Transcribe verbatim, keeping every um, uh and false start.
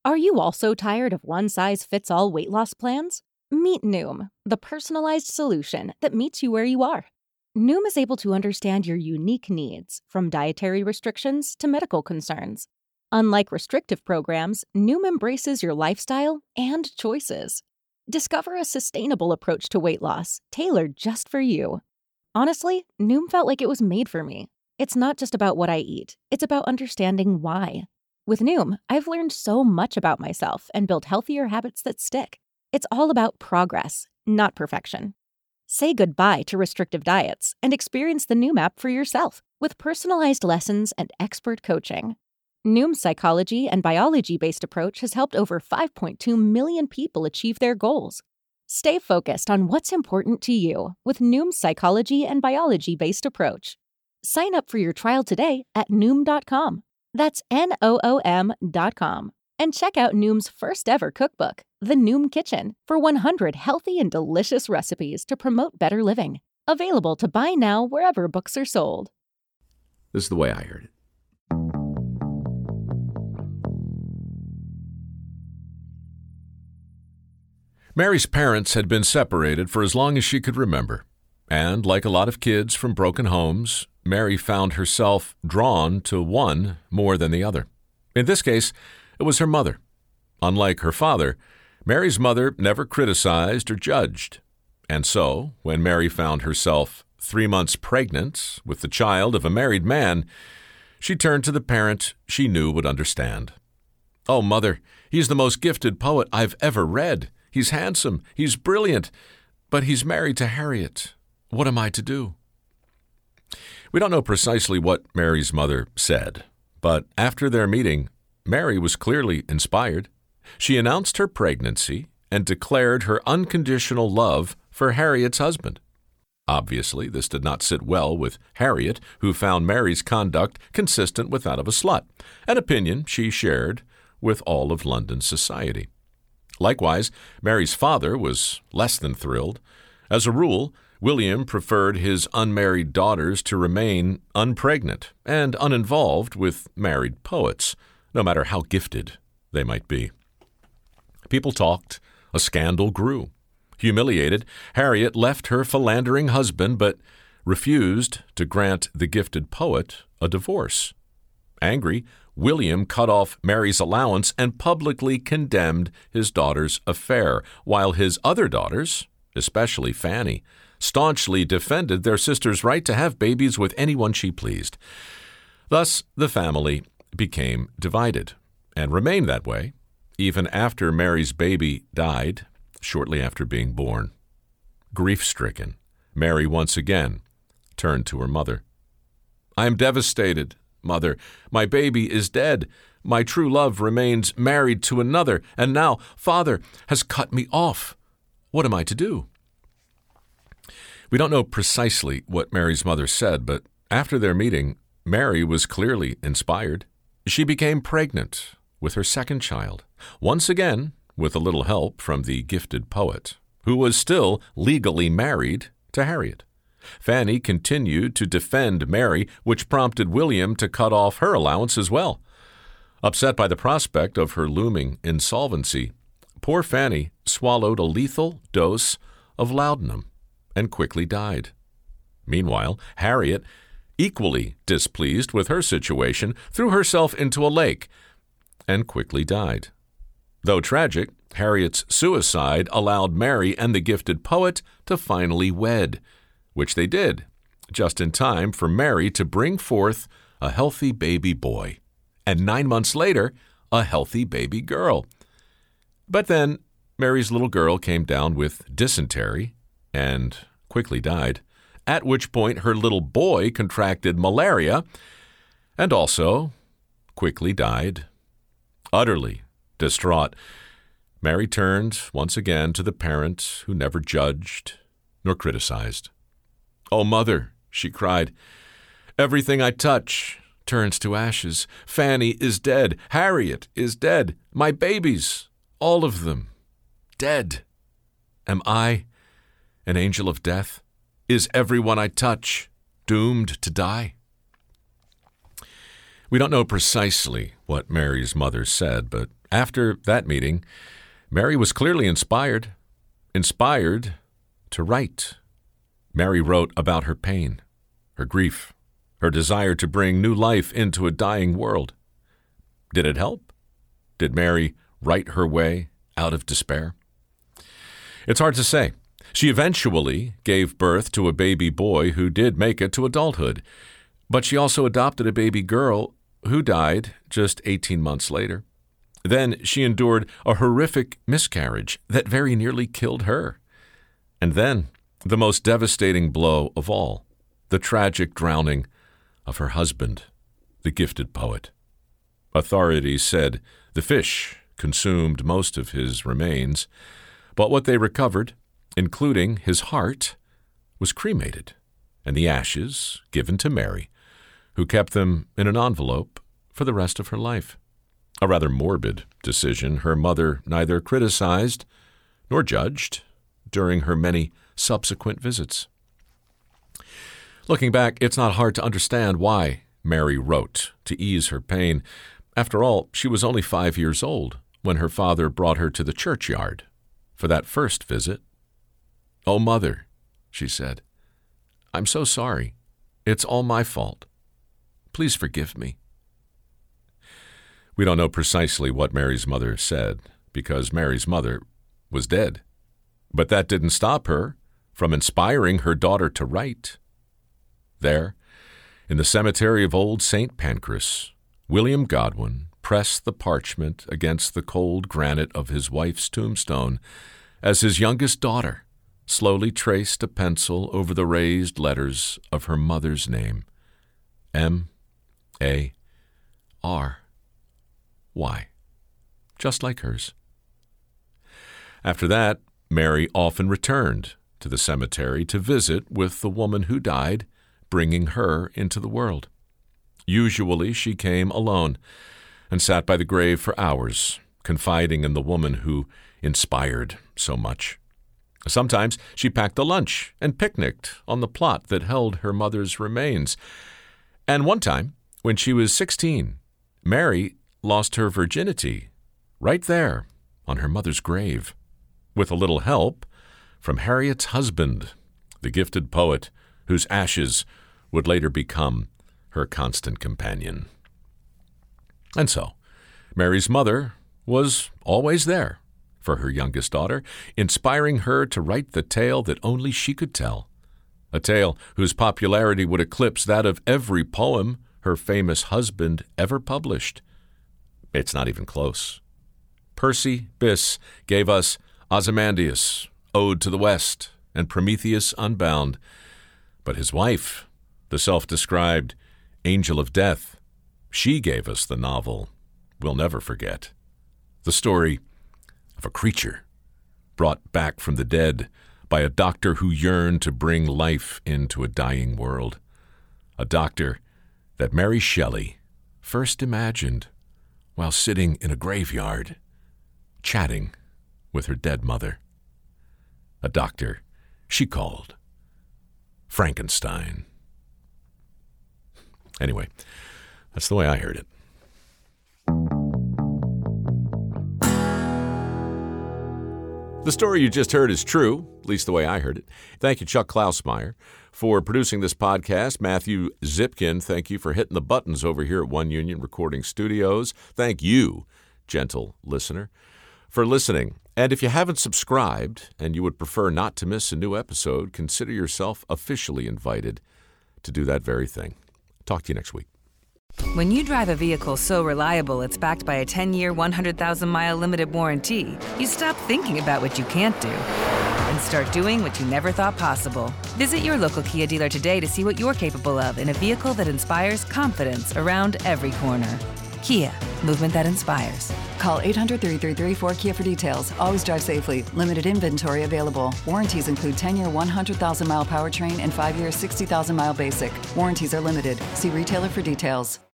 Are you also tired of one-size-fits-all weight loss plans? Meet Noom, the personalized solution that meets you where you are. Noom is able to understand your unique needs, from dietary restrictions to medical concerns. Unlike restrictive programs, Noom embraces your lifestyle and choices. Discover a sustainable approach to weight loss, tailored just for you. Honestly, Noom felt like it was made for me. It's not just about what I eat, it's about understanding why. With Noom, I've learned so much about myself and built healthier habits that stick. It's all about progress, not perfection. Say goodbye to restrictive diets and experience the Noom app for yourself with personalized lessons and expert coaching. Noom's psychology and biology-based approach has helped over five point two million people achieve their goals. Stay focused on what's important to you with Noom's psychology and biology-based approach. Sign up for your trial today at Noom dot com. That's N O O M dot com. And check out Noom's first ever cookbook, The Noom Kitchen, for one hundred healthy and delicious recipes to promote better living. Available to buy now wherever books are sold. This is the way I heard it. Mary's parents had been separated for as long as she could remember. And like a lot of kids from broken homes, Mary found herself drawn to one more than the other. In this case, it was her mother. Unlike her father, Mary's mother never criticized or judged. And so, when Mary found herself three months pregnant with the child of a married man, she turned to the parent she knew would understand. "Oh, Mother, he's the most gifted poet I've ever read. He's handsome, he's brilliant, but he's married to Harriet. What am I to do?" We don't know precisely what Mary's mother said, but after their meeting, Mary was clearly inspired. She announced her pregnancy and declared her unconditional love for Harriet's husband. Obviously, this did not sit well with Harriet, who found Mary's conduct consistent with that of a slut, an opinion she shared with all of London society. Likewise, Mary's father was less than thrilled. As a rule, William preferred his unmarried daughters to remain unpregnant and uninvolved with married poets, no matter how gifted they might be. People talked. A scandal grew. Humiliated, Harriet left her philandering husband, but refused to grant the gifted poet a divorce. Angry, William cut off Mary's allowance and publicly condemned his daughter's affair, while his other daughters, especially Fanny, staunchly defended their sister's right to have babies with anyone she pleased. Thus, the family became divided, and remained that way even after Mary's baby died shortly after being born. Grief-stricken, Mary once again turned to her mother. "I am devastated, Mother. My baby is dead. My true love remains married to another, and now Father has cut me off. What am I to do?" We don't know precisely what Mary's mother said, but after their meeting, Mary was clearly inspired. She became pregnant with her second child, once again with a little help from the gifted poet, who was still legally married to Harriet. Fanny continued to defend Mary, which prompted William to cut off her allowance as well. Upset by the prospect of her looming insolvency, poor Fanny swallowed a lethal dose of laudanum and quickly died. Meanwhile, Harriet, equally displeased with her situation, threw herself into a lake and quickly died. Though tragic, Harriet's suicide allowed Mary and the gifted poet to finally wed, which they did, just in time for Mary to bring forth a healthy baby boy, and nine months later, a healthy baby girl. But then Mary's little girl came down with dysentery and quickly died, at which point her little boy contracted malaria and also quickly died. Utterly distraught, Mary turned once again to the parent who never judged nor criticized. "Oh, Mother," she cried, "everything I touch turns to ashes. Fanny is dead. Harriet is dead. My babies, all of them, dead. Am I an angel of death? Is everyone I touch doomed to die?" We don't know precisely what Mary's mother said, but after that meeting, Mary was clearly inspired, inspired to write. Mary wrote about her pain, her grief, her desire to bring new life into a dying world. Did it help? Did Mary write her way out of despair? It's hard to say. She eventually gave birth to a baby boy who did make it to adulthood, but she also adopted a baby girl who died just eighteen months later. Then she endured a horrific miscarriage that very nearly killed her. And then the most devastating blow of all, the tragic drowning of her husband, the gifted poet. Authorities said the fish consumed most of his remains, but what they recovered, including his heart, was cremated, and the ashes given to Mary, who kept them in an envelope for the rest of her life. A rather morbid decision her mother neither criticized nor judged during her many subsequent visits. Looking back, it's not hard to understand why Mary wrote to ease her pain. After all, she was only five years old when her father brought her to the churchyard for that first visit. "Oh, Mother," she said, "I'm so sorry. It's all my fault. Please forgive me." We don't know precisely what Mary's mother said because Mary's mother was dead. But that didn't stop her from inspiring her daughter to write. There, in the cemetery of Old Saint Pancras, William Godwin pressed the parchment against the cold granite of his wife's tombstone as his youngest daughter slowly traced a pencil over the raised letters of her mother's name, M A R Y, just like hers. After that, Mary often returned to the cemetery to visit with the woman who died, bringing her into the world. Usually she came alone and sat by the grave for hours, confiding in the woman who inspired so much. Sometimes she packed a lunch and picnicked on the plot that held her mother's remains. And one time, when she was sixteen, Mary lost her virginity right there on her mother's grave, with a little help from Harriet's husband, the gifted poet whose ashes would later become her constant companion. And so, Mary's mother was always there for her youngest daughter, inspiring her to write the tale that only she could tell, a tale whose popularity would eclipse that of every poem her famous husband ever published. It's not even close. Percy Bysshe gave us Ozymandias, Ode to the West, and Prometheus Unbound. But his wife, the self-described Angel of Death, she gave us the novel we'll never forget. The story of a creature brought back from the dead by a doctor who yearned to bring life into a dying world. A doctor that Mary Shelley first imagined while sitting in a graveyard, chatting with her dead mother. A doctor she called Frankenstein. Anyway, that's the way I heard it. The story you just heard is true, at least the way I heard it. Thank you, Chuck Klausmeyer, for producing this podcast. Matthew Zipkin, thank you for hitting the buttons over here at One Union Recording Studios. Thank you, gentle listener, for listening. And if you haven't subscribed and you would prefer not to miss a new episode, consider yourself officially invited to do that very thing. Talk to you next week. When you drive a vehicle so reliable it's backed by a ten-year, one hundred thousand mile limited warranty, you stop thinking about what you can't do and start doing what you never thought possible. Visit your local Kia dealer today to see what you're capable of in a vehicle that inspires confidence around every corner. Kia, movement that inspires. Call eight hundred, three three three, four K I A for details. Always drive safely. Limited inventory available. Warranties include ten-year, one hundred thousand mile powertrain and five-year, sixty thousand mile basic. Warranties are limited. See retailer for details.